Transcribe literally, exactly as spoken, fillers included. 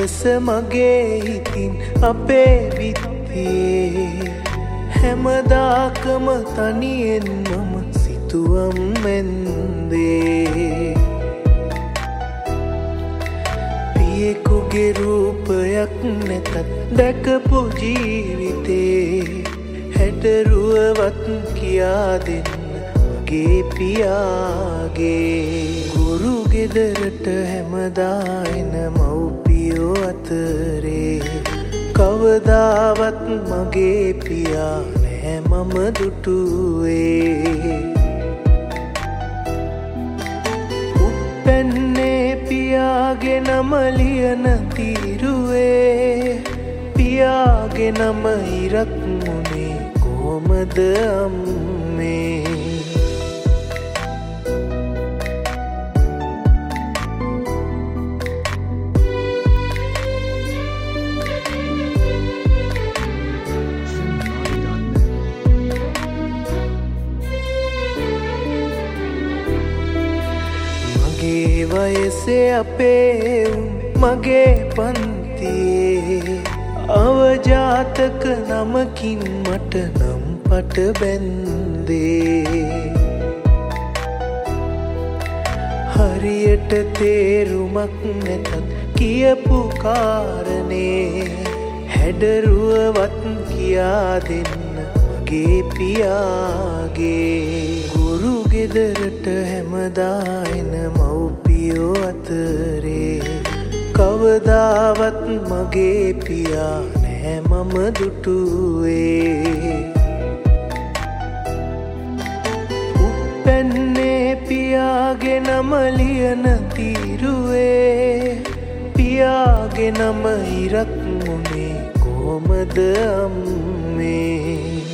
වයස මගේ හිතින් අපේ විත්තියේ හැමදාකම තනියෙන් මම සිතුවම් මැන්දේ පියෙකුගේ රූපයක් නැතත් දැකපු ජීවිතේ හැඩරුවවත් කියා දෙන්න මගේ පියාගේ ගුරු ගෙදරට හැමදා එන මව්පියෝ අතරේ කවදාවත් මගේ පියා නැහැ මම දුටුවේ උප්පැන්නේ පියාගේ නම ලියන තීරුවේ පියාගේ නම ඉරක් මුනේ කොහොමද අම්මේ මගේ වයසේ අපේ උන් මගේ පන්තියේ අවජාතක නමකින් මට නම් පට බැන්දේ හරියට තේරුමක් නැතත් කියපු කාරණේ හැඩරුවවත් කියා දෙන්න මගේ පියාගේ ගුරු ගෙදරට හැමදා එන මව්පියෝ අතරේ කවදාවත් මගේ පියා නැහැ මම දුටුවේ උප්පැන්නේ පියාගේ නම ලියන තීරුවේ පියාගේ නම ඉරක් මුනේ කොහොමද අම්මේ